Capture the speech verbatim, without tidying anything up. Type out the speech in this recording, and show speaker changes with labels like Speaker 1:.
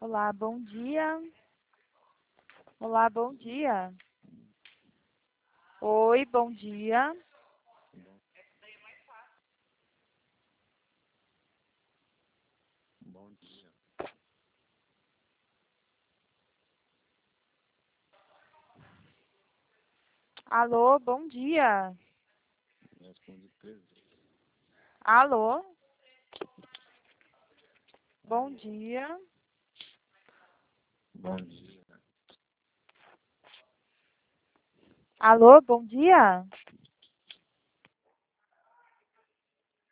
Speaker 1: Olá, bom dia. Olá, bom dia. Oi, bom dia.
Speaker 2: Bom dia.
Speaker 1: Alô, bom dia.
Speaker 2: Me responde três vezes.
Speaker 1: Alô, bom
Speaker 2: Alô.
Speaker 1: dia.
Speaker 2: Bom dia.
Speaker 1: Alô, bom dia.